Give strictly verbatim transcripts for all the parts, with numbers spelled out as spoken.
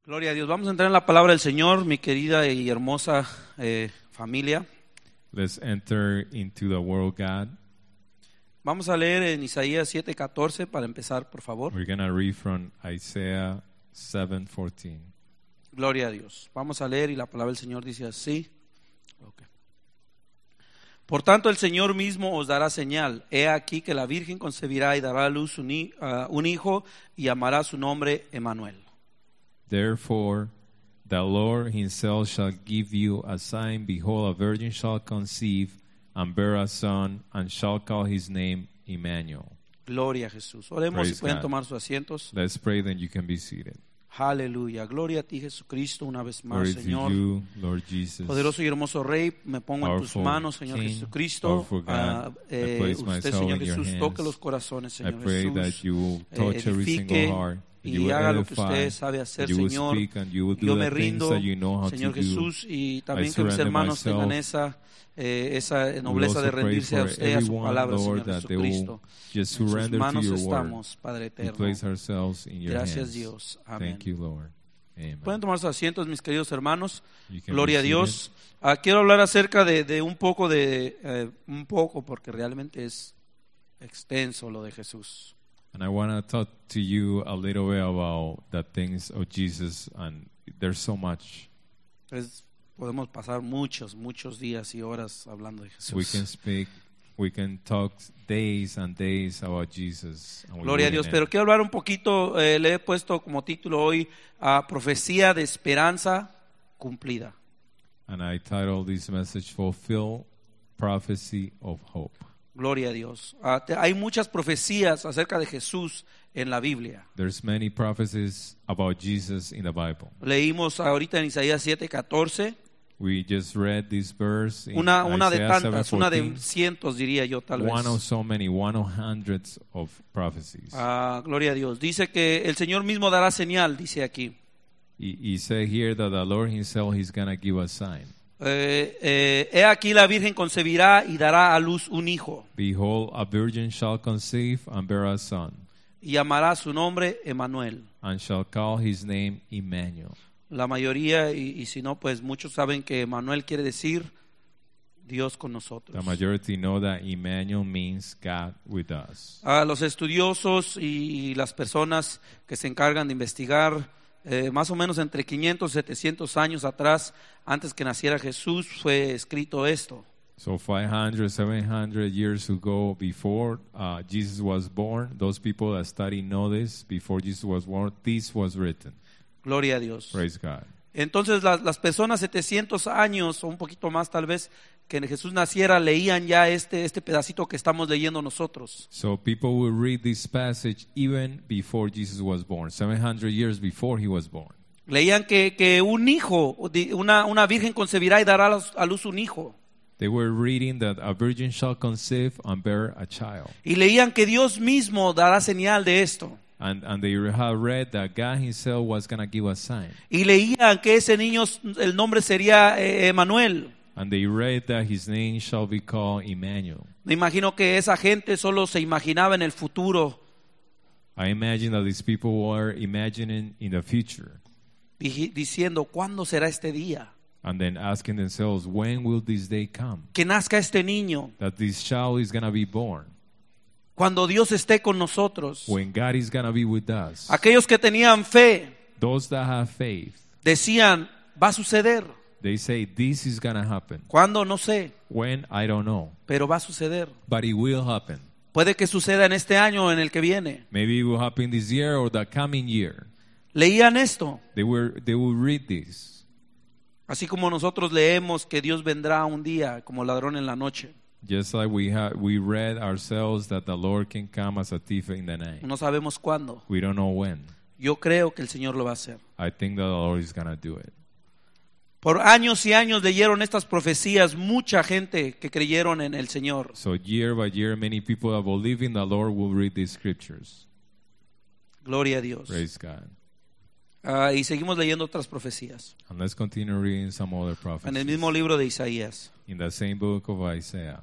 Gloria a Dios. Vamos a entrar en la palabra del Señor, mi querida y hermosa eh, familia. Let's enter into the Word of God. Vamos a leer en Isaías siete catorce para empezar, por favor. We're going to read from Isaiah seven fourteen. Gloria a Dios. Vamos a leer y la palabra del Señor dice así. Okay. Por tanto, el Señor mismo os dará señal. He aquí que la Virgen concebirá y dará a luz un, hi- uh, un hijo y llamará su nombre Emmanuel. Therefore, the Lord himself shall give you a sign. Behold, a virgin shall conceive and bear a son, and shall call his name Emmanuel. Gloria a Jesús. Oremos Praise y pueden God. tomar sus asientos. Let's pray, then you can be seated. Aleluya. Gloria a ti, Jesucristo, una vez más, Glory Señor. to you, Lord Jesus. Poderoso y hermoso Rey, me pongo en tus Powerful manos, Señor King, Jesucristo. powerful God, Ah, eh, I place usted, myself Señor in your Jesús, hands. toque los corazones, I Señor pray that Jesús. you will Eh, touch every edifique single heart, that you y will haga lo que edify, usted sabe that hacer, you will Señor. speak and you will do Yo the me things rindo, that you know how Señor to do. Jesús, y también I que mis surrender hermanos myself. tengan esa, eh, esa We nobleza also de pray rendirse a for usted, a su everyone, palabra, Lord, Señor that they will Jesucristo. just En sus surrender to manos your word. estamos, Padre We eterno. place ourselves in your Gracias, hands. Dios. Amén. Thank you, Lord. Amen. Pueden tomar sus asientos, mis queridos hermanos. You can Gloria a be Dios. Ah, quiero hablar acerca de, de un poco de, eh, un poco, porque realmente es extenso lo de Jesús. And I want to talk to you a little bit about the things of Jesus, and there's so much. Es, podemos pasar muchos, muchos días y horas hablando de Jesús. We can speak, we can talk days and days about Jesus. And we Gloria a wouldn't Dios. end. Pero quiero hablar un poquito, eh, le he puesto como título hoy a Profecía de Esperanza Cumplida. And I titled this message, Fulfill Prophecy of Hope. Gloria a Dios. Ah, te- hay muchas profecías acerca de Jesús en la Biblia. There's many prophecies about Jesus in the Bible. Leímos ahorita en Isaías siete catorce. We just read this verse in Una, una de Isaiah tantas, una de seven fourteen. cientos diría yo tal vez. One of so many, one of hundreds of prophecies. Ah, gloria a Dios. Dice que el Señor mismo dará señal, dice aquí. He, he said here that the Lord himself is going to give a sign. Eh, eh, he aquí la Virgen concebirá y dará a luz un hijo Behold, a virgin shall conceive and bear a son, y llamará su nombre Emmanuel. and shall call his name Emmanuel. La mayoría, y, y si no, pues muchos saben que Emmanuel quiere decir Dios con nosotros. The majority know that Emmanuel means God with us. A los estudiosos y, y las personas que se encargan de investigar, eh, más o menos entre quinientos y setecientos años atrás, antes que naciera Jesús, fue escrito esto. So five hundred, seven hundred years ago, before uh, Jesus was born, those people that study know this. Before Jesus was born, this was written. Gloria a Dios. Praise God. Entonces las, las personas setecientos años o un poquito más tal vez que Jesús naciera leían ya este, este pedacito que estamos leyendo nosotros. So people will read this passage even before Jesus was born, seven hundred years before he was born. Leían que, que un hijo, una, una virgen concebirá y dará a luz un hijo. They were reading that a virgin shall conceive and bear a child. Y leían que Dios mismo dará señal de esto. And, and they have read that God himself was going to give a sign. Y leían que ese niño, el nombre sería eh, Emmanuel. And they read that his name shall be called Emmanuel. Me imagino que esa gente solo se imaginaba en el futuro, I imagine that these people were imagining in the future dij- diciendo, ¿cuándo será este día? and then asking themselves, when will this day come? Que nazca este niño, That this child is going to be born. cuando Dios esté con nosotros. When God is going to be with us. Aquellos que tenían fe Those that have faith, decían, va a suceder. they say, this is going to happen. ¿Cuándo? No sé, When? I don't know. pero va a suceder. But it will happen. Puede que suceda en este año o en el que viene. Maybe it will happen this year or the coming year. Leían esto, They were they will read this. así como nosotros leemos que Dios vendrá un día como ladrón en la noche. Just like we have we read ourselves that the Lord can come as a thief in the night. No sabemos cuándo. We don't know when. Yo creo que el Señor lo va a hacer. I think that the Lord is going to do it. Por años y años leyeron estas profecías mucha gente que creyeron en el Señor. So year by year, many people that believe in the Lord will read these scriptures. Gloria a Dios. Praise God. Ah, y seguimos leyendo otras profecías. And let's continue reading some other En el mismo prophecies. libro de Isaías. In the same book of Isaiah.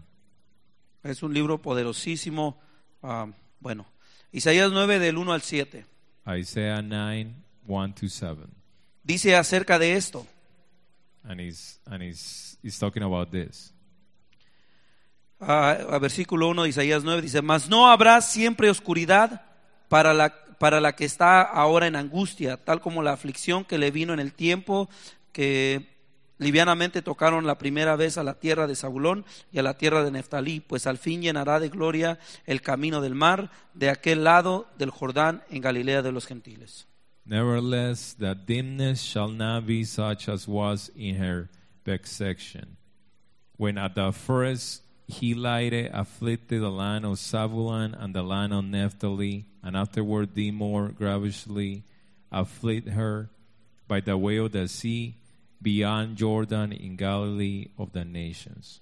Es un libro poderosísimo. Ah, bueno, Isaías nueve del uno al siete. Isaiah nine, one to seven. dice acerca de esto. And he's and he's he's talking about this. A, a versículo uno de Isaías nueve dice: mas no habrá siempre oscuridad para la, para la que está ahora en angustia, tal como la aflicción que le vino en el tiempo que livianamente tocaron la primera vez a la tierra de Zabulón y a la tierra de Neftalí, pues al fin llenará de gloria el camino del mar de aquel lado del Jordán en Galilea de los gentiles. Nevertheless, the dimness shall not be such as was in her vexation, when at the first he lighted afflicted the land of Zabulon and the land of Naphtali, and afterward did more grievously afflict her by the way of the sea beyond Jordan in Galilee of the nations.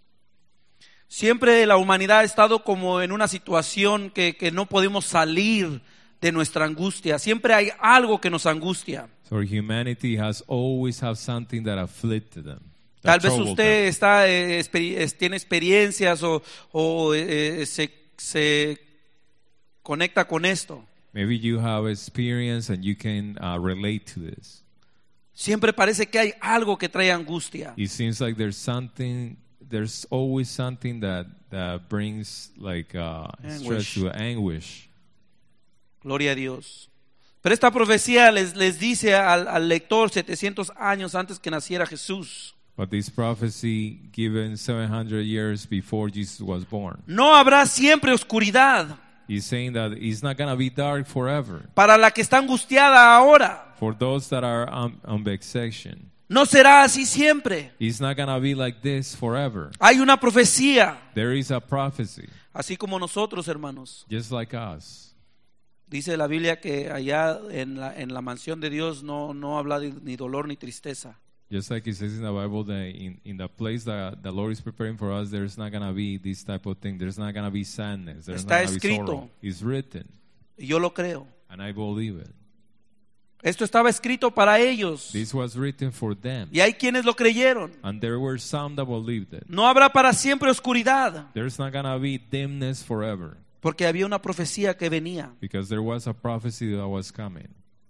Siempre la humanidad ha estado como en una situación que, que no podemos salir de nuestra angustia. Siempre hay algo que nos angustia. So humanity has always had something that afflicted them. Tal vez usted está, eh, exper- tiene experiencias o, o eh, se, se conecta con esto. Maybe you have experience and you can uh, relate to this. Siempre parece que hay algo que trae angustia. It seems like there's something, there's always something that, that brings like uh, stress to anguish. Gloria a Dios. Pero esta profecía les, les dice al, al lector setecientos años antes que naciera Jesús: But this prophecy given seven hundred years before Jesus was born, no habrá siempre oscuridad he's saying that it's not going to be dark forever. para la que está angustiada ahora. For those that are on, on vexation, No será así siempre. it's not going to be like this forever. Hay una profecía, There is a prophecy, así como nosotros, hermanos. just like us. Dice la Biblia que allá en la, en la mansión de Dios no, no habla de, ni dolor ni tristeza. Just like it says in the Bible that in, in the place that the Lord is preparing for us, there's not going to be this type of thing. There's not going to be sadness. There's Está not going to be escrito. sorrow. It's written, Y yo lo creo. and I believe it. Esto estaba escrito para ellos. This was written for them. Y hay quienes lo creyeron. And there were some that believed it. No habrá para siempre oscuridad, There's not going to be dimness forever, porque había una profecía que venía. because there was a prophecy that was coming,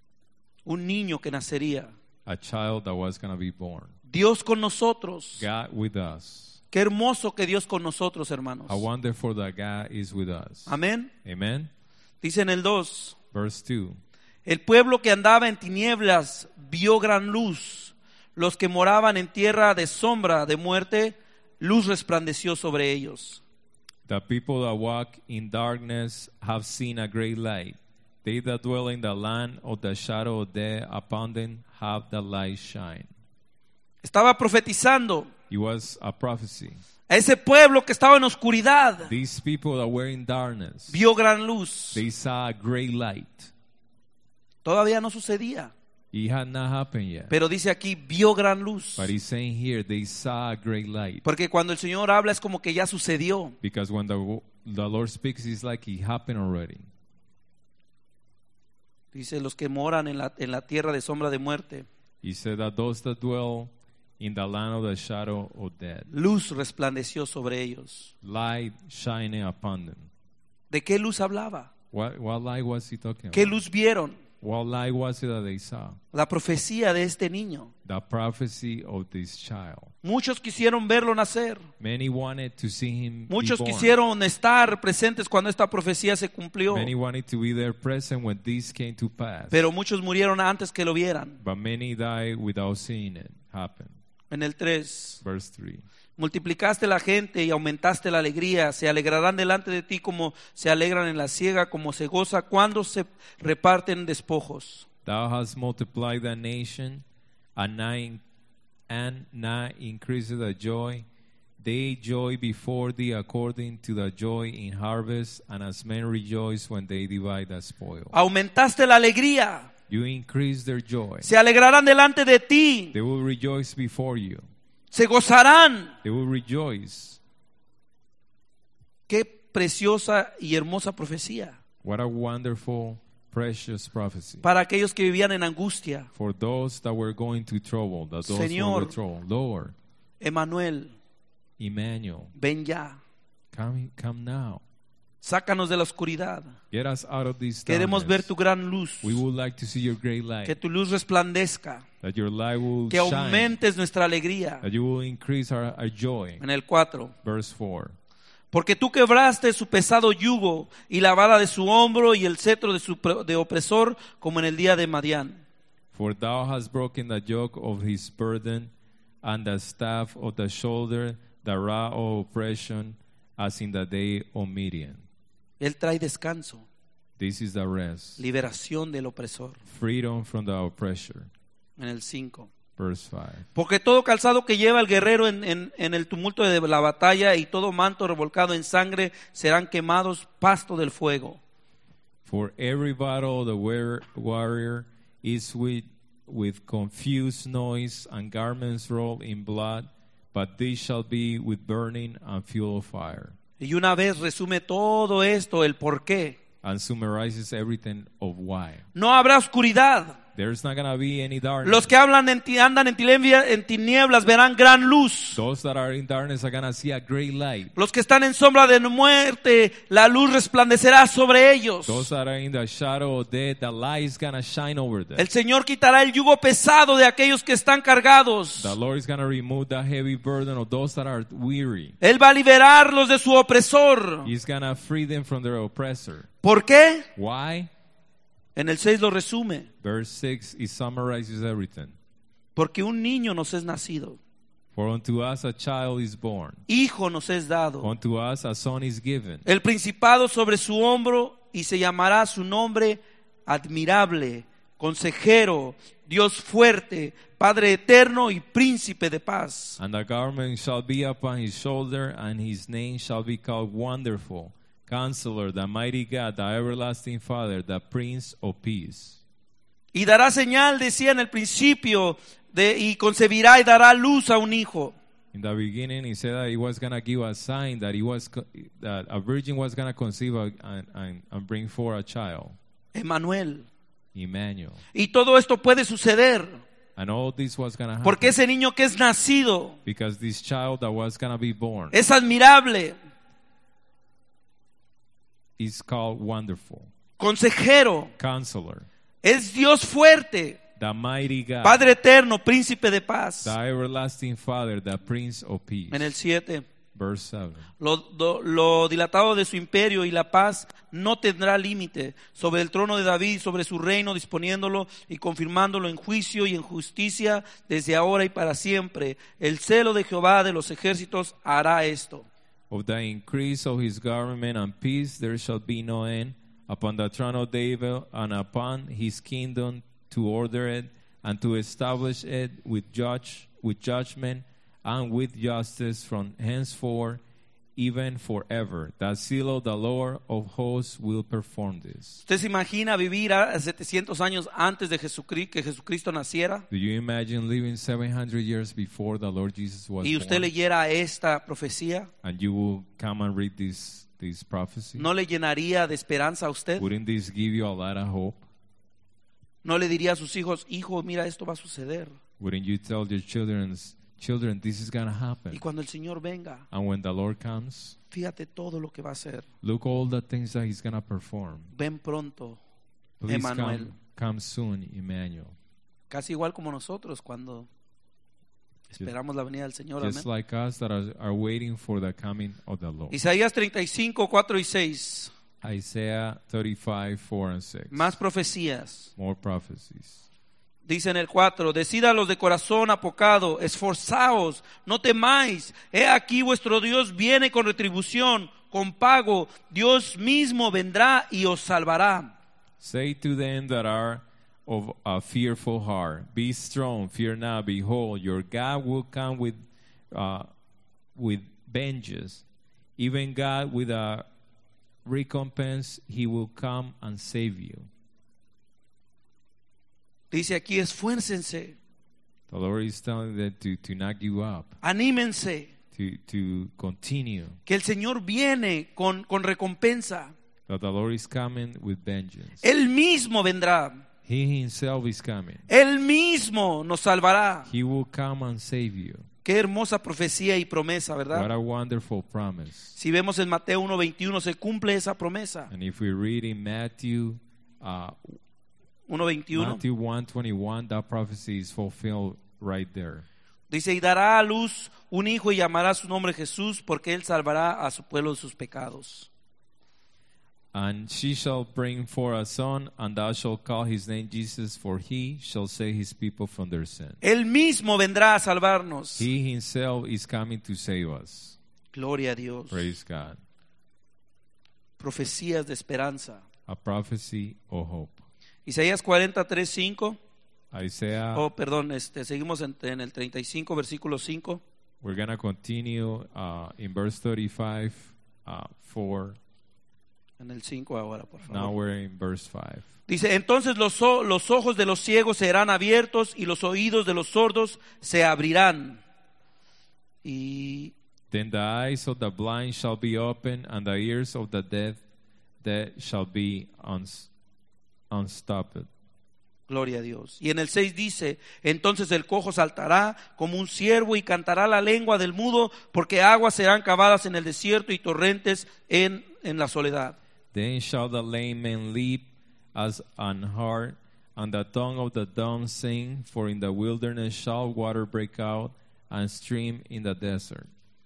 Un niño que nacería. a child that was going to be born. Dios con nosotros. God with us. Qué hermoso que Dios con nosotros, hermanos. How wonderful that God is with us. Amén. Amen. Dice en el dos: Verse two. el pueblo que andaba en tinieblas vio gran luz. Los que moraban en tierra de sombra de muerte, luz resplandeció sobre ellos. The people that walk in darkness have seen a great light. They that dwell in the land of the shadow of death, upon them have the light shine. Estaba profetizando It was a prophecy. a ese pueblo que estaba en oscuridad. These people that were in darkness, Vio gran luz. they saw a great light. Todavía no sucedía, It had not happened yet. pero dice aquí, vio gran luz. But he's saying here, they saw a great light. Porque cuando el Señor habla es como que ya sucedió. Because when the, the Lord speaks, it's like it happened already. Dice, los que moran en la, en la tierra de sombra de muerte, He said that those that dwell in the land of the shadow of death, luz resplandeció sobre ellos. light shining upon them. ¿De qué luz hablaba? What, what light was he talking ¿Qué about? luz vieron? What light was it that they saw? La profecía de este niño. The prophecy of this child. Muchos quisieron verlo nacer. Many wanted to see him be Muchos born. quisieron estar presentes cuando esta profecía se cumplió. Many wanted to be there present when this came to pass. Pero muchos murieron antes que lo vieran. But many died without seeing it happen. En el tres. Verse three. Multiplicaste la gente y aumentaste la alegría. Se alegrarán delante de ti como se alegran en la siega, como se goza cuando se reparten despojos. Thou hast multiplied the nation, and now, and now increased the joy. They joy before thee according to the joy in harvest, and as men rejoice when they divide the spoil. Aumentaste la alegría. You increase their joy. Se alegrarán delante de ti. They will rejoice before you. Se gozarán. They will rejoice. Qué preciosa y hermosa profecía. What a wonderful, precious prophecy. Para aquellos que vivían en angustia. For those that were going through trouble, that those Señor, who were trouble. Lord, Emmanuel, Emmanuel, ven ya. come, come now. Sácanos de la oscuridad. Get us out of this Queremos ver darkness. tu gran luz. We would like to see your great light. Que tu luz resplandezca. That your light will Que shine. aumentes nuestra alegría. That you will increase our, our joy. En el cuatro. Verse four. Porque tú quebraste su pesado yugo y la vara de su hombro y el cetro de su pre- de opresor, como en el día de Madián. For thou hast broken the yoke of his burden and the staff of the shoulder, the rod of oppression, as in the day of Midian. Él trae descanso, This is the rest. liberación del opresor. Freedom from the oppressor. En el cinco. Verse five. Porque todo calzado que lleva el guerrero en, en, en el tumulto de la batalla y todo manto revolcado en sangre serán quemados pasto del fuego. For every battle of the war- warrior is with, with confused noise and garments rolled in blood, but these shall be with burning and fuel of fire. Y una vez resume todo esto, el por qué. And summarizes everything of why. No habrá oscuridad. There's not going to be any darkness. Los que hablan en ti- andan en, tilembia- en tinieblas verán gran luz. Those that are in darkness are going to see a great light. Los que están en sombra de muerte, la luz resplandecerá sobre ellos. Those that are in the shadow of death, the light is going to shine over them. El Señor quitará el yugo pesado de aquellos que están cargados. The Lord is going to remove the heavy burden of those that are weary. Él va a liberarlos de su opresor. He's going to free them from their oppressor. ¿Por qué? Why? En el seis lo resume. Verse six, it summarizes everything. Porque un niño nos es nacido, For unto us a child is born, hijo nos es dado, unto us a son is given, el principado sobre su hombro, y se llamará su nombre admirable, consejero, Dios fuerte, Padre eterno y príncipe de paz. and the garment shall be upon his shoulder, and his name shall be called Wonderful, Counselor, the Mighty God, the Everlasting Father, the Prince of Peace. Y dará señal, decía en el principio, de, y concebirá y dará luz a un hijo. In the beginning, he said that he was going to give a sign that he was co- that a virgin was going to conceive a, and, and, and bring forth a child, Emmanuel. Emmanuel. Y todo esto puede suceder And all this was going to happen porque ese niño que es nacido because this child that was going to be born es admirable, is called Wonderful, consejero, Counselor, es Dios fuerte, the Mighty God, Padre eterno, príncipe de paz. the Everlasting Father, the Prince of Peace. En el siete, Verse seven. lo, do- lo dilatado de su imperio y la paz no tendrá límite sobre el trono de David, sobre su reino, disponiéndolo y confirmándolo en juicio y en justicia desde ahora y para siempre. El celo de Jehová de los ejércitos hará esto. Of the increase of his government and peace there shall be no end upon the throne of David and upon his kingdom, to order it and to establish it with judge with judgment and with justice from henceforth even forever. The seal of the Lord of hosts will perform this. ¿Usted se imagina vivir a setecientos años antes de Jesucristo, que Jesucristo naciera? Do you imagine living seven hundred years before the Lord Jesus was Y usted born? leyera esta profecía, And you will come and read this this prophecy? ¿no le llenaría de esperanza a usted? Wouldn't this give you a lot of hope? ¿No le diría a sus hijos, hijo, mira, esto va a suceder? Wouldn't you tell your children, children, this is going to happen? Y cuando el Señor venga, And when the Lord comes, fíjate todo lo que va a hacer. look all the things that he's going to perform. Ven pronto, Please Emmanuel. come, come soon, Emmanuel. Casi igual como nosotros cuando esperamos la venida del Señor. Just Amén. like us that are, are waiting for the coming of the Lord. Isaías treinta y cinco, cuatro y seis. Isaiah thirty-five, four and six. Más profecías. More prophecies. Dice en el cuatro, decida los de corazón apocado, esforzaos, no temáis. He aquí vuestro Dios viene con retribución, con pago. Dios mismo vendrá y os salvará. Say to them that are of a fearful heart, be strong, fear not. Behold, your God will come with uh, with vengeance. Even God with a recompense, he will come and save you. Dice aquí, esfuércense, The Lord is telling them to, to not give up, anímense, to, to continue. que el Señor viene con, con recompensa. That the Lord is coming with vengeance. Él mismo vendrá, He himself is coming. Él mismo nos salvará. He will come and save you. Qué hermosa profecía y promesa, What ¿verdad? a wonderful promise. Si vemos en Mateo uno veintiuno se cumple esa promesa. And if we read in Matthew uh, uno veintiuno Matthew one twenty-one, that prophecy is fulfilled right there. dice, y dará a luz un hijo y llamará su nombre Jesús, porque él salvará a su pueblo de sus pecados. And she shall bring forth a son, and thou shalt call his name Jesus, for he shall save his people from their sin. Él mismo vendrá a salvarnos. He himself is coming to save us. Gloria a Dios. Praise God. Profecías de esperanza. A prophecy of hope. Isaías cuarenta y tres, cinco. Isaiah, Oh, perdón, este, seguimos en, en el treinta y cinco, versículo cinco. we're going to continue uh, in verse thirty-five, uh, four. En el cinco ahora, por favor. Now we're in verse five. Dice, entonces los, o- los ojos de los ciegos serán abiertos y los oídos de los sordos se abrirán. Y Then the eyes of the blind shall be opened, and the ears of the deaf, deaf shall be uns- unstopped. gloria a Dios. Y en el seis dice, entonces el cojo saltará como un ciervo y cantará la lengua del mudo, porque aguas serán cavadas en el desierto y torrentes en, en la soledad. Then shall the lame man leap as an hart, and the tongue of the dumb sing, for in the wilderness shall water break out, and stream in the desert.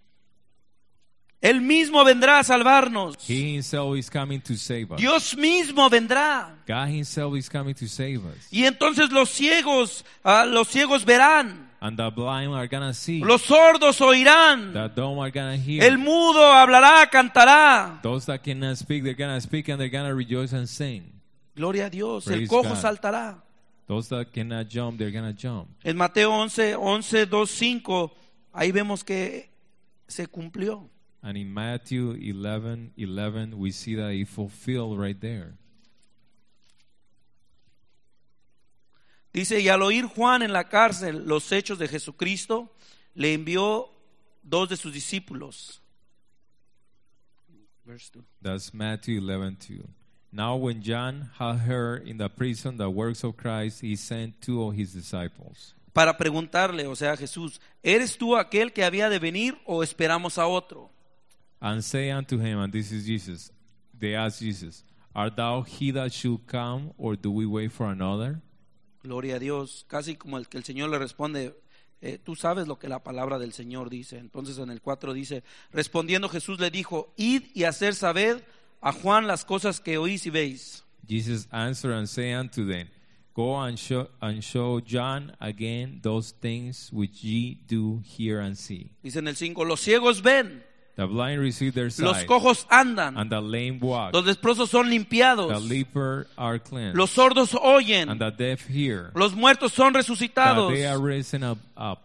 Él mismo vendrá a salvarnos. He himself is coming to save us. Dios mismo vendrá. God himself is coming to save us. Y entonces los ciegos, ah, los ciegos verán. And the blind are gonna see. Los sordos oirán. The dumb are gonna hear. El mudo hablará, cantará. Those that cannot speak, they're gonna speak, and they're gonna rejoice and sing. Gloria a Dios. El Praise cojo God. saltará. Those that cannot jump, they're gonna jump. En Mateo once, once, dos, cinco, ahí vemos que se cumplió. And in Matthew eleven, eleven, we see that it fulfilled right there. Dice, y al oír Juan en la cárcel los hechos de Jesucristo, le envió dos de sus discípulos. Verse two. That's Matthew eleven two. Now when John had heard in the prison the works of Christ, he sent two of his disciples. Para preguntarle, o sea, Jesús, ¿eres tú aquel que había de venir o esperamos a otro? And say unto him, and this is Jesus, they asked Jesus, art thou he that should come, or do we wait for another? Gloria a Dios. Casi como el que el Señor le responde, eh, tú sabes lo que la palabra del Señor dice. Entonces en el cuatro dice, respondiendo Jesús le dijo, id y hacer saber a Juan las cosas que oís y veis. Jesus answered and said unto them, go and show, and show John again those things which ye do hear and see. Dice en el cinco, los ciegos ven, The blind receive their los sight, cojos andan, and the lame walk. los leprosos son limpiados, The leper are cleansed, los sordos oyen, and the deaf hear. los muertos son That resucitados, they are risen up, up,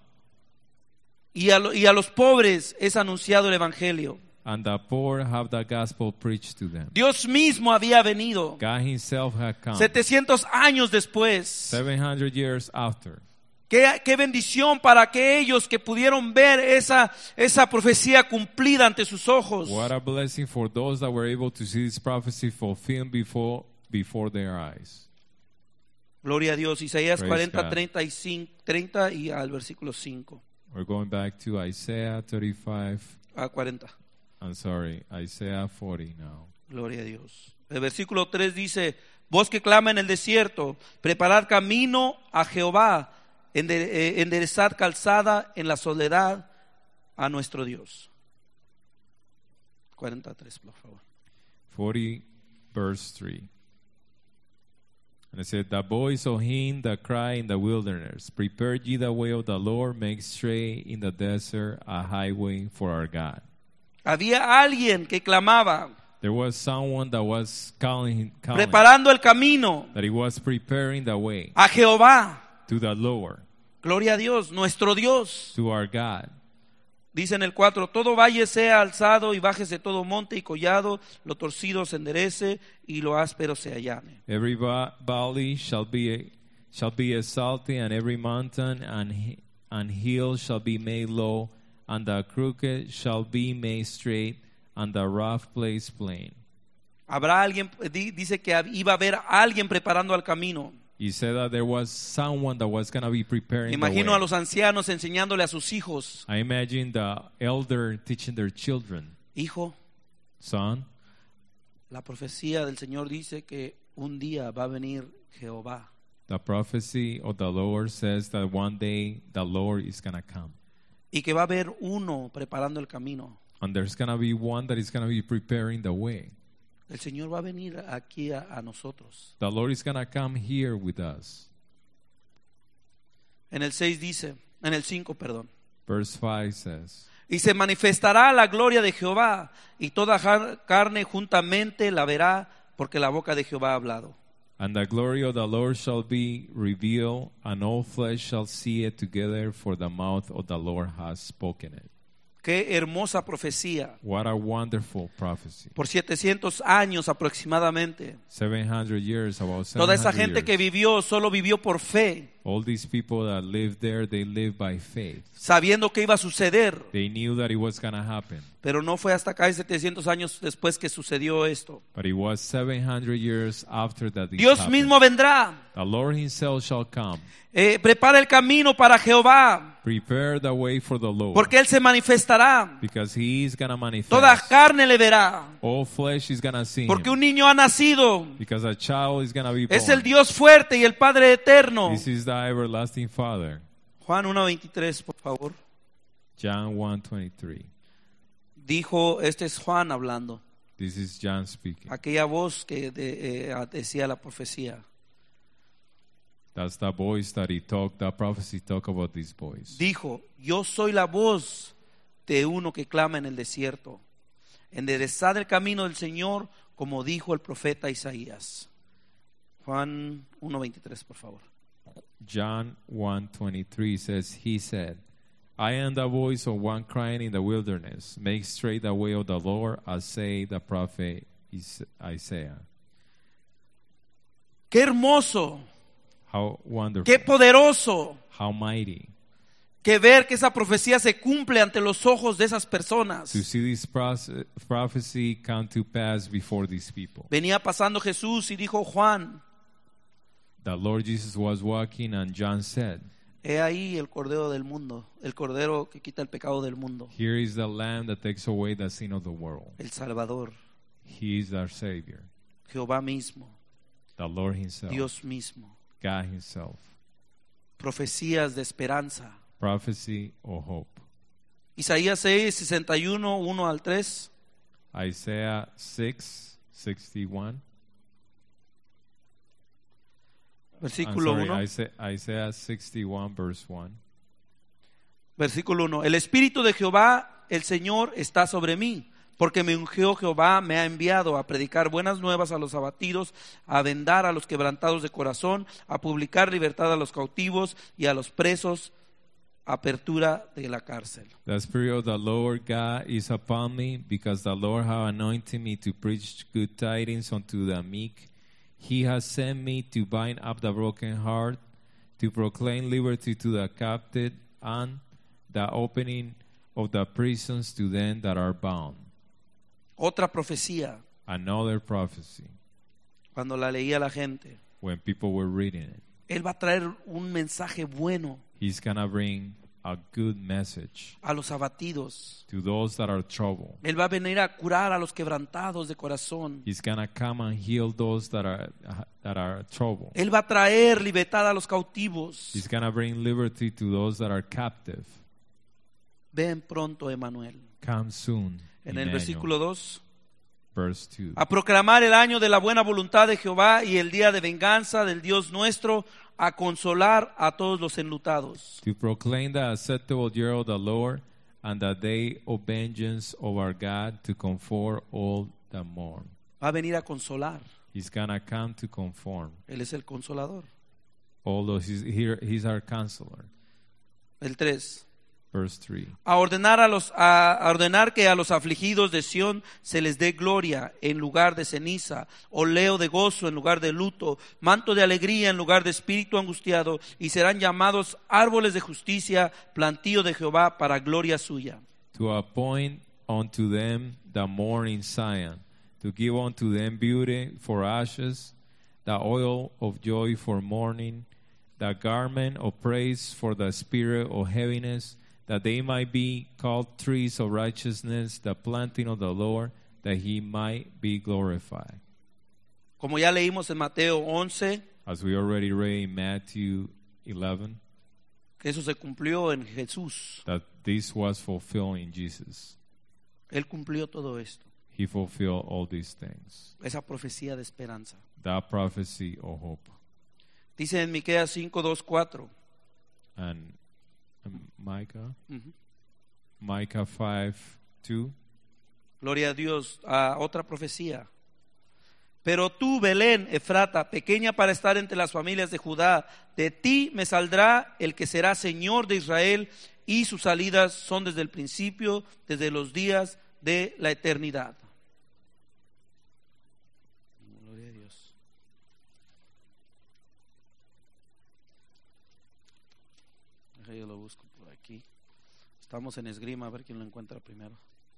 y a, lo- y a los pobres es anunciado el evangelio. and the poor have the gospel preached to them. Dios mismo había venido God himself had come setecientos años después. seven hundred years after. Qué, qué bendición para aquellos que pudieron ver esa, esa profecía cumplida ante sus ojos. What a blessing for those that were able to see this prophecy fulfilled before, before their eyes. Gloria a Dios. Isaías Praise cuarenta, God. treinta y cinco, treinta y al versículo cinco We're going back to Isaiah thirty-five. a cuarenta. I'm sorry, Isaiah forty now. Gloria a Dios. El versículo tres dice, voz que clama en el desierto, preparad camino a Jehová, ende- eh, enderezad calzada en la soledad a nuestro Dios. cuarenta y tres, por favor. forty, verse three. And it said, the voice of him that cry in the wilderness, prepare ye the way of the Lord, make straight in the desert a highway for our God. Había alguien que clamaba, There was someone that was calling, calling preparando el camino that he was preparing the way a Jehová. to the Lord, Gloria a Dios, nuestro Dios. to our God. Dice en el cuatro, todo valle sea alzado y bájese todo monte y collado, lo torcido se enderece y lo áspero se allane. Every va- valley shall be shall be exalted, and every mountain and hi- and hill shall be made low, and the crooked shall be made straight, and the rough place plain. Habrá alguien, di- dice que iba a haber alguien preparando el camino. He said that there was someone that was going to be preparing the Imagino way. a los ancianos enseñándole a sus hijos, I imagine the elder teaching their children, hijo, son, la profecía del Señor dice que un día va a venir Jehová. the prophecy of the Lord says that one day the Lord is going to come. Y que va a haber uno preparando el camino. And there's going to be one that is going to be preparing the way. El Señor va a venir aquí a, a nosotros. The Lord is going to come here with us. En el seis dice, en el cinco, perdón. Verse five says, Y se manifestará la gloria de Jehová, y toda jar- carne juntamente la verá, porque la boca de Jehová ha hablado. and the glory of the Lord shall be revealed, and all flesh shall see it together, for the mouth of the Lord has spoken it. Qué hermosa profecía. What a wonderful prophecy. Por setecientos años aproximadamente. seven hundred years, about Toda esa seven hundred gente que years. vivió solo vivió por fe, All these people that lived there, they lived by faith. sabiendo que iba a suceder. They knew that it was going to happen. Pero no fue hasta casi setecientos años después que sucedió esto. But it was seven hundred years after that this Dios happened. mismo vendrá. The Lord himself shall come. Eh, prepara el camino para Jehová, Prepare the way for the Lord. porque Él se manifestará. Because he is going to manifest. Toda carne le verá. All flesh is going to see Porque him. un niño ha nacido. Because a child is going to be born. Es el Dios fuerte y el Padre eterno. This is the everlasting Father. Juan uno veintitrés, por favor. John one twenty-three. Dijo, este es Juan hablando. This is John speaking. Aquella voz que de- eh, decía la profecía. That's the voice that he talked, the prophecy talk about this voice. Dijo, yo soy la voz de uno que clama en el desierto. Enderezad el camino del Señor, como dijo el profeta Isaías. Juan uno veintitrés, por favor. John one twenty-three says, he said, I am the voice of one crying in the wilderness, make straight the way of the Lord, as say the prophet Is- Isaiah. Qué hermoso, How wonderful, qué poderoso how mighty que ver que esa profecía se cumple ante los ojos de esas personas. to see this proce- prophecy come to pass before these people. Venía pasando Jesús y dijo Juan, The Lord Jesus was walking, and John said, he ahí el cordero del mundo, el cordero que quita el pecado del mundo, here is the Lamb that takes away the sin of the world. el Salvador, He is our Savior, Jehová mismo, the Lord himself, Dios mismo. God himself. Profecías de esperanza. Prophecy or hope. Isaías seis, sesenta y uno, uno al tres. Isaiah six sixty-one. I'm Versículo sorry, uno. Isaiah, Isaiah sixty-one verse one. Versículo uno. El Espíritu de Jehová, el Señor, está sobre mí, porque me ungió Jehová, me ha enviado a predicar buenas nuevas a los abatidos, a vendar a los quebrantados de corazón, a publicar libertad a los cautivos y a los presos, apertura de la cárcel. The Spirit of the Lord God is upon me, because the Lord hath anointed me to preach good tidings unto the meek. He has sent me to bind up the broken heart, to proclaim liberty to the captive, and the opening of the prisons to them that are bound. Otra profecía, Another prophecy, cuando la leía la gente, when people were reading it. Él va a traer un mensaje bueno He's going to bring a good message a los abatidos. to those that are troubled. Él va a venir a curar a los quebrantados de corazón. He's going to come and heal those that are that are troubled. Él va a traer libertad a los cautivos. He's going to bring liberty to those that are captive. Ven pronto, Emanuel. Come soon. En el Emmanuel. versículo dos. Verse two. A proclamar el año de la buena voluntad de Jehová y el día de venganza del Dios nuestro, a consolar a todos los enlutados. To proclaim the acceptable year of the Lord and the day of vengeance of our God, to comfort all that mourn. Va a venir a consolar. He's going to come to conform. Él es el consolador. Although he's, here, he's our counselor. El tres. Verse three. A ordenar a los a, a ordenar que a los afligidos de Sión se les dé gloria en lugar de ceniza, oleo de gozo en lugar de luto, manto de alegría en lugar de espíritu angustiado, y serán llamados árboles de justicia, plantío de Jehová para gloria suya. To appoint unto them the mourning Zion, to give unto them beauty for ashes, the oil of joy for mourning, the garment of praise for the spirit of heaviness, that they might be called trees of righteousness, the planting of the Lord, that he might be glorified. Como ya leímos en Mateo once, As we already read in Matthew eleven, que eso se cumplió en Jesús. that this was fulfilled in Jesus. Él cumplió todo esto, He fulfilled all these things. esa profecía de esperanza. That prophecy of hope. Dice en Miqueas cinco, dos, cuatro. And um, Micah, Uh-huh. Micah five two. Gloria a Dios. A otra profecía. Pero tú, Belén, Efrata, pequeña para estar entre las familias de Judá, de ti me saldrá el que será Señor de Israel, y sus salidas son desde el principio, desde los días de la eternidad. Gloria a Dios. Deja, yo lo busco por aquí. Estamos en esgrima, a ver quién lo encuentra primero.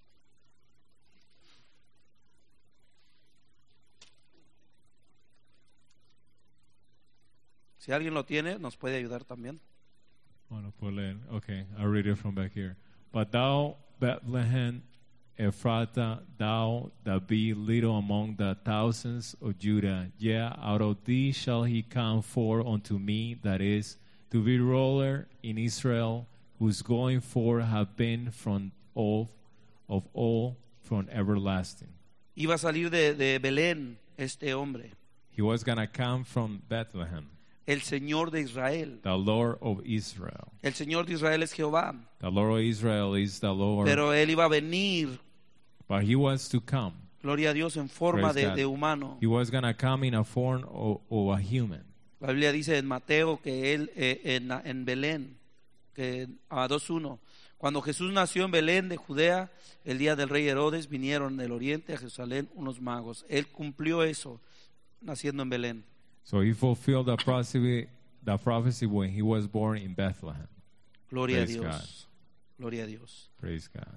Si alguien lo tiene, nos puede ayudar también. Wanna pull in? Okay, I'll read it from back here. But thou, Bethlehem, Ephrathah, thou that be little among the thousands of Judah, yea, out of thee shall he come forth unto me, that is, to be ruler in Israel, whose going forth have been from all, of all, from everlasting. Iba a salir de, de Belén este hombre, He was going to come from Bethlehem, el Señor de Israel. the Lord of Israel. El Señor de Israel es Jehová, The Lord of Israel is the Lord, pero él iba a venir, but he was to come. gloria a Dios, en forma Praise de, God. de humano. He was going to come in a form of, of a human. La Biblia dice en Mateo que él eh, en, en Belén, que a dos uno, cuando Jesús nació en Belén de Judea, el día del rey Herodes, vinieron del oriente a Jerusalén unos magos. Él cumplió eso naciendo en Belén. So he fulfilled the prophecy, the prophecy when he was born in Bethlehem. Gloria a Praise Dios. God. Gloria a Dios. Praise God.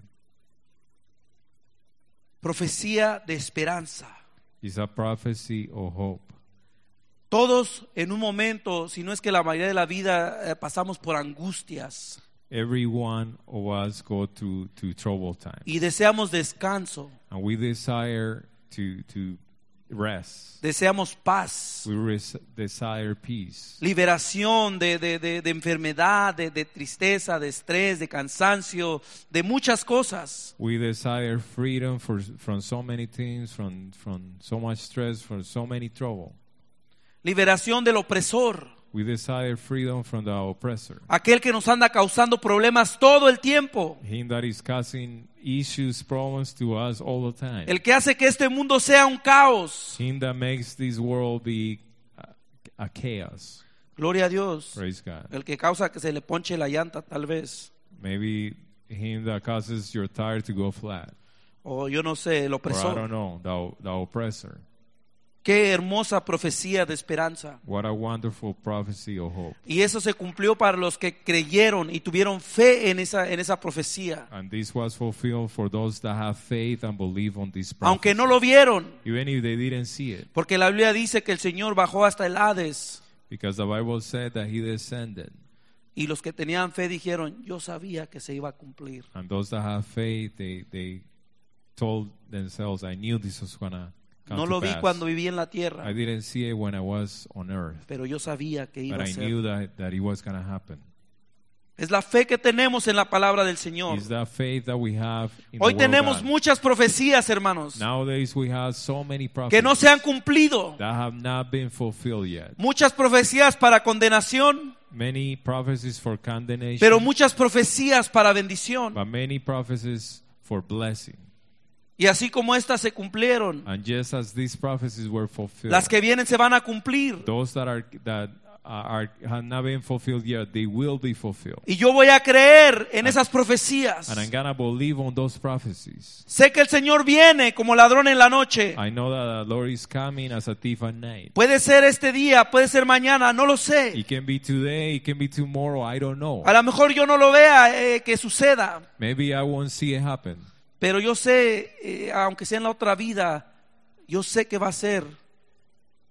Profecía de esperanza. It's a prophecy of hope. Todos en un momento, si no es que la mayoría de la vida, eh, pasamos por angustias Every one of us go to, to troubled times. y deseamos descanso, And we desire to, to rest. deseamos paz, We res- desire peace. liberación de, de, de, de enfermedad, de, de tristeza, de estrés, de cansancio, de muchas cosas. We desire freedom for, from so many things, from, from so much stress, from so many trouble. Liberación del opresor, We desire freedom from the oppressor. aquel que nos anda causando problemas todo el tiempo, Him that is causing issues, problems to us all the time. el que hace que este mundo sea un caos. Him that makes this world be a, a chaos. Gloria a Dios. Praise God. El que causa que se le ponche la llanta tal vez, Maybe him that causes your tire to go flat. o yo no sé, el Or I opresor. don't know, the, the oppressor. Qué hermosa profecía de esperanza. What a wonderful prophecy of hope. Y eso se cumplió para los que creyeron y tuvieron fe en esa, en esa profecía. And this was fulfilled for those that have faith and believe on this prophecy. Aunque no lo vieron, Even if they didn't see it. porque la Biblia dice que el Señor bajó hasta el Hades. Because the Bible said that he descended. Y los que tenían fe dijeron, yo sabía que se iba a cumplir. And those that have faith, they, they told themselves, I knew this was going to come No to lo vi pass. cuando viví en la I tierra, didn't see it when I was on earth. pero yo sabía que iba But a I ser. knew that, that it was going to happen. Es la fe que tenemos en la palabra del Señor. It's that faith that we have in Hoy the word of tenemos God. muchas profecías, hermanos, Nowadays we have so many que prophecies no se han cumplido. that have not been fulfilled yet. Muchas profecías para condenación, Many prophecies for condemnation, pero muchas profecías para bendición. but many prophecies for blessing. Y así como estas se cumplieron, And just as these prophecies were fulfilled, las que vienen se van a cumplir. those that are that are have not been fulfilled yet, they will be fulfilled. Y yo voy a creer en esas profecías. And I'm gonna believe on those prophecies. Sé que el Señor viene como ladrón en la noche. I know that the Lord is coming as a thief at night. Puede ser este día, puede ser mañana, no lo sé. It can be today, it can be tomorrow, I don't know. A lo mejor yo no lo vea eh, que suceda, Maybe I won't see it happen. pero yo sé, eh, aunque sea en la otra vida, yo sé que va a ser.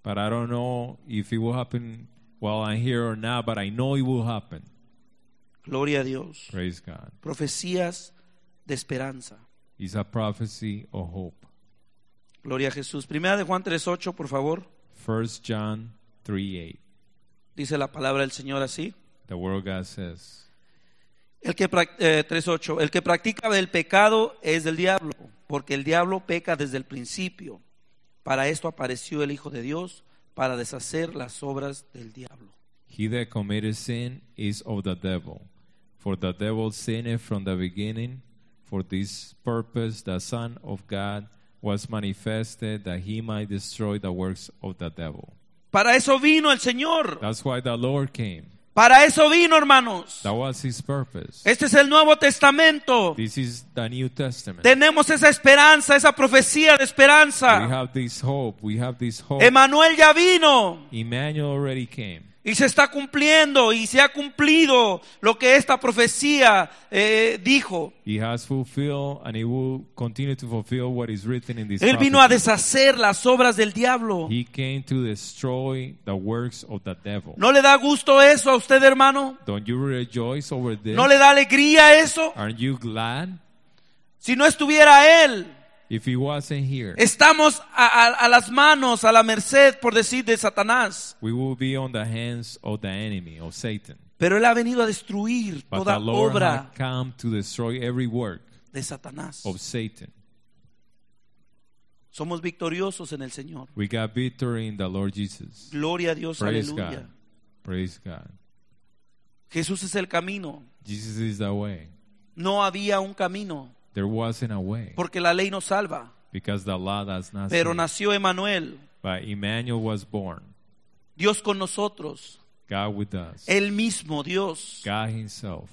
but I don't know if it will happen while I'm here or not, but I know it will happen. Gloria a Dios. Praise God. Profecías de esperanza. It's a prophecy of hope. Gloria a Jesús. Primera de Juan tres ocho, por favor. First John three eight. Dice la palabra del Señor así. The word of God says, El que prac- eh, tres ocho, el que practica el pecado es del diablo, porque el diablo peca desde el principio. Para esto apareció el Hijo de Dios, para deshacer las obras del diablo. he that committeth sin is of the devil. For the devil sinned from the beginning. For this purpose the Son of God was manifested, that he might destroy the works of the devil. Para eso vino el Señor. That's why the Lord came. Para eso vino, hermanos. That was his purpose. Este es el Nuevo Testamento. This is the New Testament. Tenemos esa esperanza, esa profecía de We esperanza. have this hope. We have this hope. Emmanuel ya vino Emmanuel already came. y se está cumpliendo y se ha cumplido lo que esta profecía eh, dijo. He has fulfilled and he will continue to fulfill what is written in this Él vino a prophecy. deshacer las obras del diablo. He came to destroy the works of the devil. ¿No le da gusto eso a usted, hermano? Don't you rejoice over this? ¿No le da alegría eso? Aren't you glad? Si no estuviera Él, If he wasn't here, estamos a, a, a las manos, a la merced, por decir, de Satanás. we will be on the hands of the enemy, of Satan. Pero Él ha venido a destruir But toda the Lord obra had come to destroy every work de Satanás. of Satan. Somos victoriosos en el Señor. We got victory in the Lord Jesus. Gloria a Dios, Praise aleluya. God. Praise God. Jesús es el camino. Jesus is the way. No había un camino, There wasn't a way porque la ley no salva. because the law does not Pero save. nació Emmanuel, But Emmanuel was born. Dios con nosotros. God with us. El mismo Dios God himself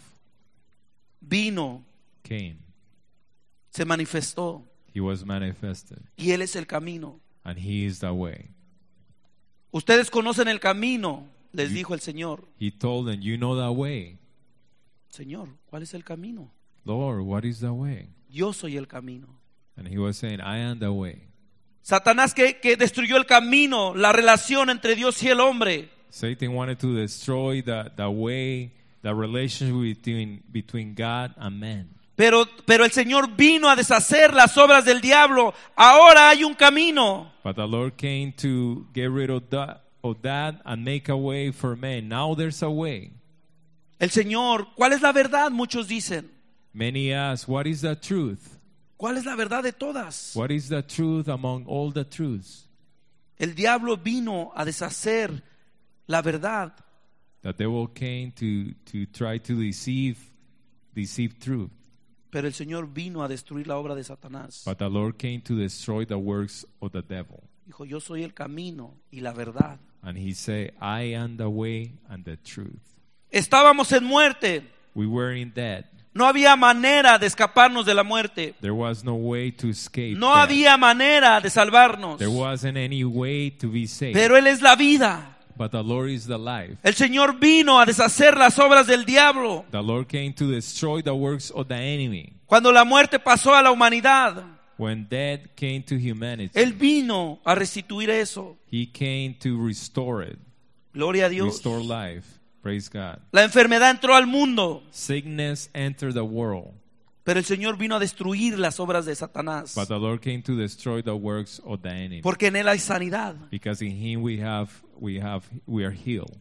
vino, came. se manifestó, He was manifested. y Él es el camino. And he is the way. Ustedes conocen el camino, les You- dijo el Señor. He told them, you know the way. Señor, ¿cuál es el camino? Lord, what is the way? Yo soy el camino. And he was saying, I am the way. Satanás que, que destruyó el camino, la relación entre Dios y el hombre. Satan wanted to destroy the, the way, the relationship between, between God and man. Pero, pero el Señor vino a deshacer las obras del diablo. Ahora hay un camino. But the Lord came to get rid of that, of that and make a way for man. Now there's a way. El Señor, ¿cuál es la verdad? Muchos dicen. Many ask, what is the truth? ¿Cuál es la verdad de todas? What is the truth among all the truths? El diablo vino a deshacer la verdad. The devil came to, to try to deceive, deceive truth. Pero el Señor vino a destruir la obra de Satanás. But the Lord came to destroy the works of the devil. Dijo, yo soy el camino y la verdad. And he said, I am the way and the truth. Estábamos en muerte. We were in debt. No había manera de escaparnos de la muerte. There was no way to escape No death. había manera de salvarnos. There wasn't any way to be saved. Pero Él es la vida. But the Lord is the life. El Señor vino a deshacer las obras del diablo. The Lord came to destroy the works of the enemy. Cuando la muerte pasó a la humanidad, When death came to humanity, Él vino a restituir eso. he came to restore it, Gloria a Dios. restore life. Praise God. La enfermedad entró al mundo, Sickness entered the world, pero el Señor vino a destruir las obras de Satanás. but the Lord came to destroy the works of the enemy. Porque en Él hay sanidad. Because in him we have we have we are healed.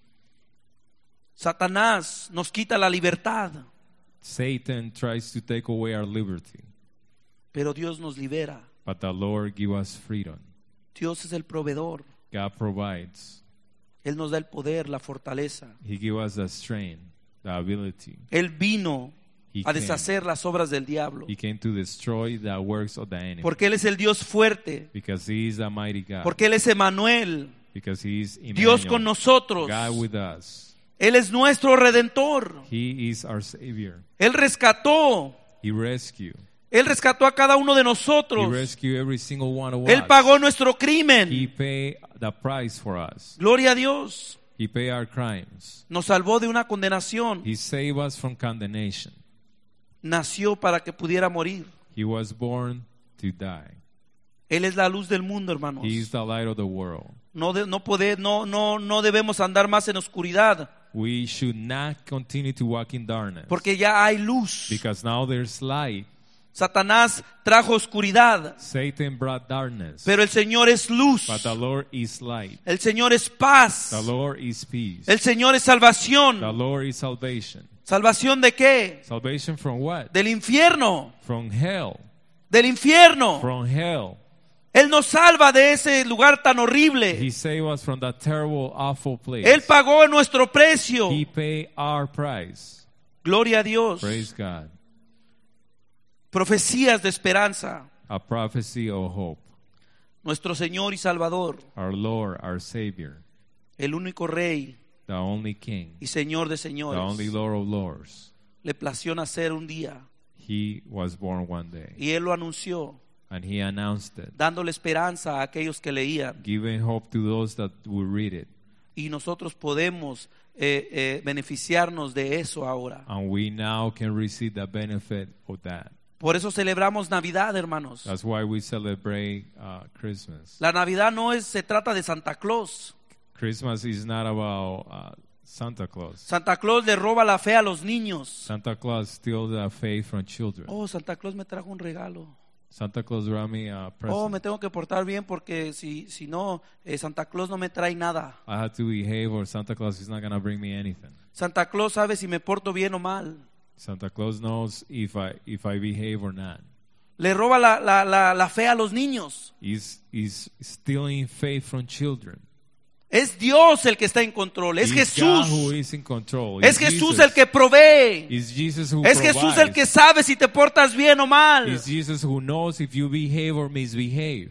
Satanás nos quita la libertad, Satan tries to take away our liberty, pero Dios nos libera. but the Lord give us freedom. Dios es el proveedor. God provides. Él nos da el poder, la fortaleza. He give us the strength, the ability. Él vino He a came. deshacer las obras del diablo. He came to destroy the works of the enemy. Porque Él es el Dios fuerte. Because he is a mighty God. Porque Él es Emmanuel, Because he is Dios Emmanuel, con nosotros. God with us. Él es nuestro redentor. He is our Savior. Él rescató. He rescued. Él rescató a cada uno de He nosotros. rescued every single one of Él us. pagó nuestro He crimen. paid the price for us. Gloria a Dios. He paid our crimes. Nos salvó de una condenación. He saved us from condemnation. Nació para que pudiera morir. He was born to die. Él es la luz del mundo, hermanos. He is the light of the world. No, de, no, poder, no, no, no debemos andar más en oscuridad, We should not continue to walk in darkness, porque ya hay luz. because now there's light. Satanás trajo oscuridad, Satan brought darkness, pero el Señor es luz. but the Lord is light. El Señor es paz. The Lord is peace. El Señor es The salvación. Lord is salvation. ¿Salvación de qué? Salvation from what? Del infierno. From hell. Del infierno. From hell. Él nos salva de ese lugar tan horrible. He saved us from that terrible, awful place. Él pagó nuestro precio. He paid our price. Gloria a Dios. Praise God. Profecías de esperanza. A prophecy of hope. Nuestro Señor y Salvador, Our Lord, our Savior, el único Rey the only King, y Señor de the only señores, Lord of Lords. le plació nacer un día He was born one day, y Él lo anunció, and He announced it, dándole esperanza a aquellos que leían. giving hope to those that will read it. Y nosotros podemos eh, eh, beneficiarnos de eso ahora. And we now can receive the benefit of that. Por eso celebramos Navidad, hermanos. That's why we celebrate uh, Christmas. La Navidad no es, se trata de Santa Claus. Christmas is not about uh, Santa Claus. Santa Claus le roba la fe a los niños. Santa Claus steals the faith from children. Oh, Santa Claus me trajo un regalo. Santa Claus brought me a present. Oh, me tengo que portar bien porque si, si no, eh, Santa Claus no me trae nada. I have to behave or Santa Claus is not going to bring me anything. Santa Claus sabe si me porto bien o mal. Santa Claus knows if I if I behave or not. Le roba la, la, la, la fe a los niños. He's, he's stealing faith from children. Es Dios el que está en control. Es It's God who Jesús. is in control. Es It's Jesús Jesus. el que provee. It's Jesus who Es Jesús el provides. que sabe si te portas bien o mal. It's Jesus who knows if you behave or misbehave.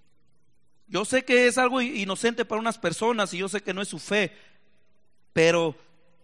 Yo sé que es algo inocente para unas personas y yo sé que no es su fe, pero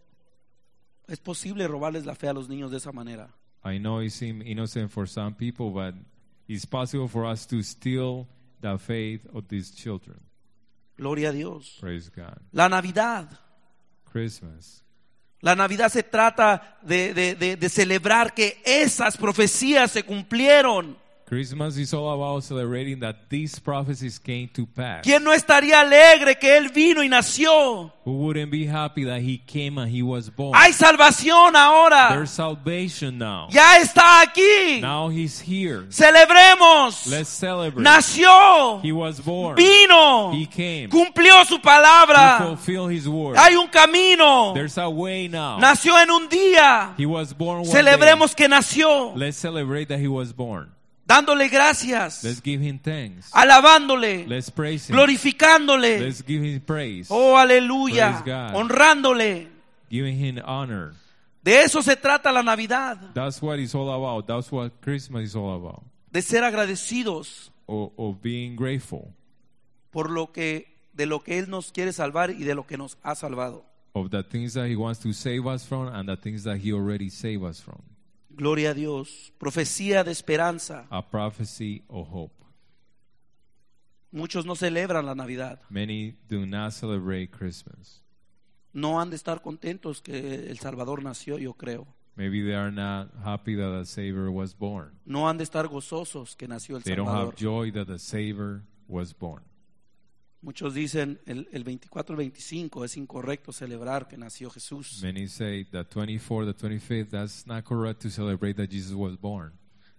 es posible robarles la fe a los niños de esa manera. I know it seems innocent for some people, but it's possible for us to steal the faith of these children. Gloria a Dios. Praise God. La Navidad. Christmas. La Navidad se trata de, de, de, de celebrar que esas profecías se cumplieron. Christmas is all about celebrating that these prophecies came to pass. ¿Quién no estaría alegre que Él vino y nació? Who wouldn't be happy that he came and he was born? Hay salvación ahora. There's salvation now. Ya está aquí. Now he's here. Celebremos. Let's celebrate. Nació. He was born. Vino. He came. Cumplió su He palabra. fulfilled his word. Hay un camino. There's a way now. Nació en un día. He was born one Celebremos day. que nació. Let's celebrate that he was born. Dándole gracias. Let's give him thanks. Alabándole. Let's praise him. Glorificándole. Let's give him praise. Oh, aleluya. Praise God. Honrándole. Giving him honor. De eso se trata la Navidad. That's what it's all about. That's what Christmas is all about. De ser agradecidos Of, of being grateful por lo que, de lo que Él nos quiere salvar y de lo que nos ha salvado. of the things that he wants to save us from and the things that he already saved us from. Gloria a Dios. Profecía de esperanza. A prophecy of hope. Muchos no celebran la Navidad. Many do not celebrate Christmas. No han de estar contentos que el Salvador nació, yo creo. Maybe they are not happy that the Savior was born. No han de estar gozosos que nació el They don't Salvador. have joy that the Savior was born. Muchos dicen el, el veinticuatro el veinticinco es incorrecto celebrar que nació Jesús. Many say the twenty-fourth, the twenty-fifth, that's not correct to celebrate that Jesus was born.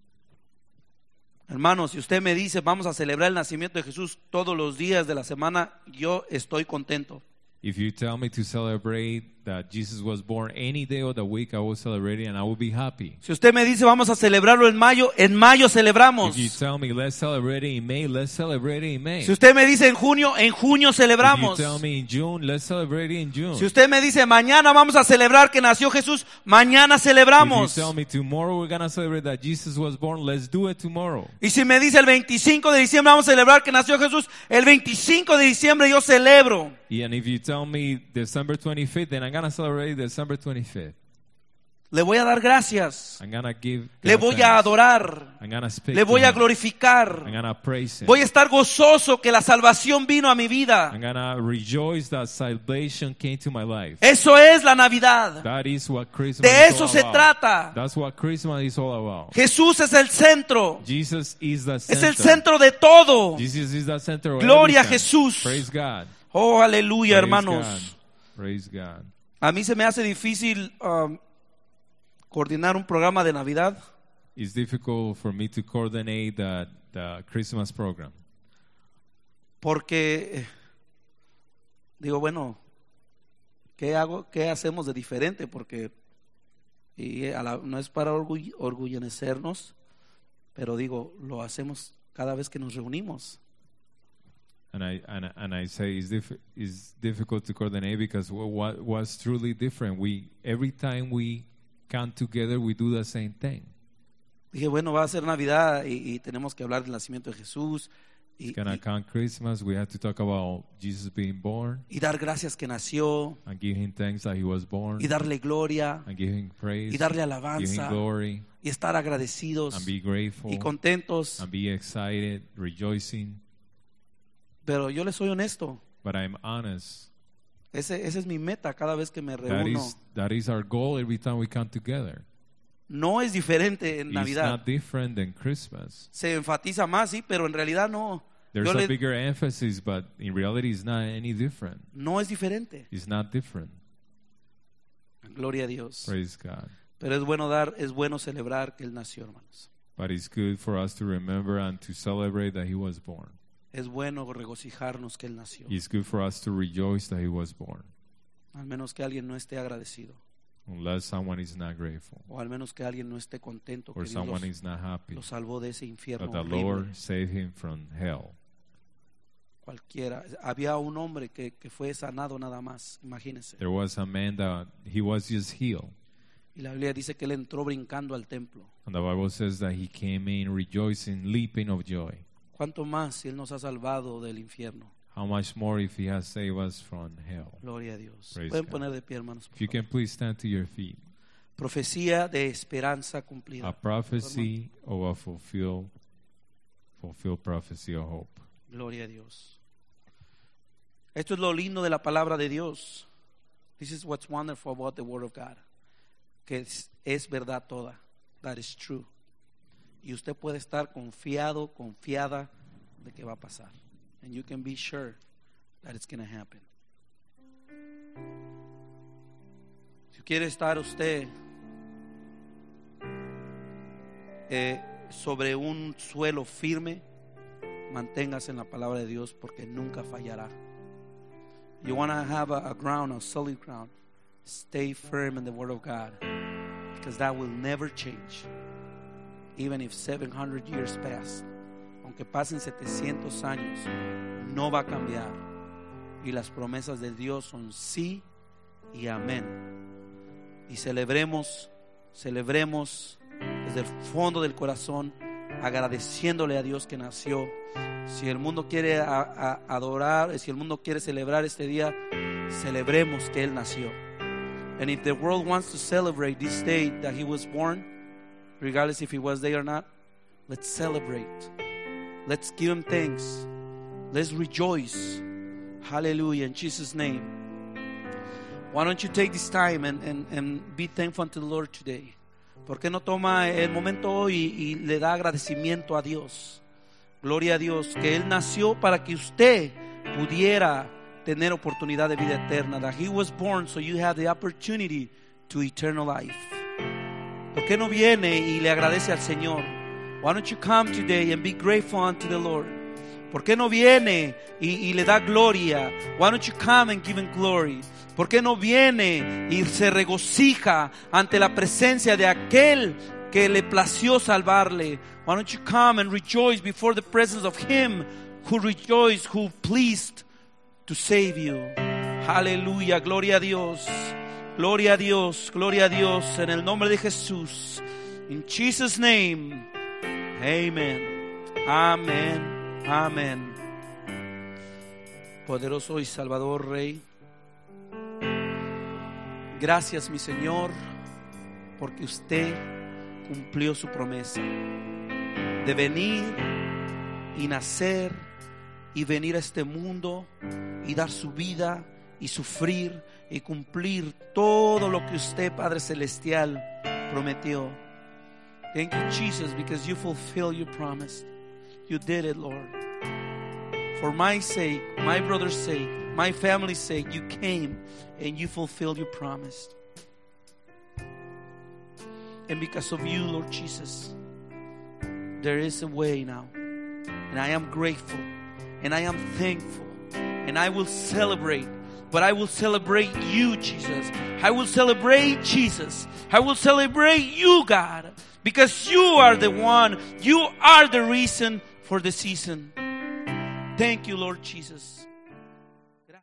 Hermanos, si usted me dice vamos a celebrar el nacimiento de Jesús todos los días de la semana, yo estoy contento. If you tell me to celebrate that Jesus was born any day of the week, I will celebrate it and I will be happy. Si usted me dice vamos a celebrarlo en mayo, en mayo celebramos. If you tell me let's celebrate it in May, let's celebrate it in May. Si usted me dice en junio, en junio If you celebramos. tell me in June, let's celebrate it in June. Si usted me dice mañana vamos a celebrar que nació Jesús, mañana If celebramos. you tell me tomorrow we're going to celebrate that Jesus was born, let's do it tomorrow. Y si me dice el veinticinco de diciembre vamos a celebrar que nació Jesús, el veinticinco de diciembre yo celebro. Yeah, and if you tell me December twenty-fifth, then I'm going to celebrate December twenty-fifth. Le voy a dar gracias. I'm gonna give Le God voy thanks. a adorar. I'm gonna speak Le to voy a him. glorificar. I'm gonna praise him. Voy a estar gozoso que la salvación vino a mi vida. I'm gonna rejoice that salvation came to my life. Eso es la Navidad. That is what Christmas De is eso all se about. trata. That's what Christmas is all about. Jesús es el centro. Jesus is the Es center. el centro de todo. Jesus is the center of Gloria a everything. Jesús. Praise God. Oh, aleluya, Praise hermanos. God. Praise God. A mí se me hace difícil um, coordinar un programa de Navidad It's difficult for me to coordinate the, the Christmas program. porque eh, digo, bueno, ¿qué hago? ¿Qué hacemos de diferente? Porque y a la- no es para orgull- orgullecernos, pero digo, lo hacemos cada vez que nos reunimos. And I and, I- and I say it's, diff- it's difficult to coordinate because what, what was truly different. We every time we come together, we do the same thing. Dije, bueno, va a ser Navidad y, y tenemos que hablar del nacimiento de Jesús y, It's gonna y- come Christmas. We have to talk about Jesus being born y dar gracias que nació and give Him thanks that He was born y darle gloria and give Him praise, y darle give Him alabanza glory, y estar agradecidos and be grateful y contentos. and be excited, rejoicing. Pero yo les soy honesto, But I'm honest. ese, esa es mi meta cada vez que me That reúno. is that is our goal every time we come together. No es diferente en It's Navidad. not different than Christmas. Se enfatiza más, sí, pero en realidad no. There's Yo a le- bigger emphasis, but in reality, it's not any different. no es diferente. It's not different. Gloria a Dios. Praise God. Pero es bueno dar, es bueno celebrar que Él nació, hermanos. But it's good for us to remember and to celebrate that He was born. Es bueno regocijarnos que Él nació. It's good for us to rejoice that He was born, Al menos que alguien no esté agradecido. unless someone is not grateful O al menos que alguien no esté contento que or Dios someone los- is not happy lo salvó de ese infierno that the horrible. Lord saved him from hell. Cualquiera. Había un hombre que, que fue sanado nada más, imagínense. There was a man that he was just healed. Y la Biblia dice que él entró brincando al templo. And the Bible says that he came in rejoicing, leaping of joy. ¿Cuánto más si Él nos ha salvado del infierno? How much more if He has saved us from hell? Gloria a Dios. Praise Pueden God. poner de pie, hermanos. por If you favor. can please stand to your feet. Profecía de esperanza A cumplida. prophecy of a fulfilled, fulfilled prophecy of hope. Gloria a Dios. Esto es lo lindo de la palabra de Dios. This is what's wonderful about the Word of God. Que es, es verdad toda. That is true. Y usted puede estar confiado, confiada de que va a pasar. And you can be sure that it's going to happen. Si quiere estar usted eh, sobre un suelo firme, manténgase en la palabra de Dios porque nunca fallará. You want to have a, a ground, a solid ground, stay firm in the Word of God because that will never change. Even if seven hundred years pass, aunque pasen setecientos años, no va a cambiar. Y las promesas de Dios son sí y amén. Y celebremos, celebremos desde el fondo del corazón, agradeciéndole a Dios que nació. Si el mundo quiere a, a, adorar, si el mundo quiere celebrar este día, celebremos que Él nació. And if the world wants to celebrate this day that He was born, regardless if He was there or not, let's celebrate. Let's give Him thanks. Let's rejoice. Hallelujah. In Jesus' name. Why don't you take this time and, and, and be thankful to the Lord today? ¿Por qué no toma el momento hoy y, y le da agradecimiento a Dios? Gloria a Dios, que Él nació para que usted pudiera tener oportunidad de vida eterna. That He was born so you have the opportunity to eternal life. ¿Por qué no viene y le agradece al Señor? Why don't you come today and be grateful unto the Lord? ¿Por qué no viene y, y le da gloria? Why don't you come and give Him glory? ¿Por qué no viene y se regocija ante la presencia de aquel que le plació salvarle? Why don't you come and rejoice before the presence of Him who rejoiced, who pleased to save you? Aleluya, gloria a Dios, gloria a Dios, gloria a Dios, en el nombre de Jesús. In Jesus' name, amen, amen, amen. Poderoso y Salvador Rey, gracias mi Señor porque usted cumplió su promesa de venir y nacer y venir a este mundo y dar su vida y sufrir y cumplir todo lo que usted, Padre Celestial, prometió. Thank you, Jesus, because you fulfill your promise. You did it, Lord. For my sake, my brother's sake, my family's sake, you came and you fulfilled your promise. And because of you, Lord Jesus, there is a way now. And I am grateful. And I am thankful. And I will celebrate. But I will celebrate you, Jesus. I will celebrate Jesus. I will celebrate you, God. Because you are the one. You are the reason for the season. Thank you, Lord Jesus.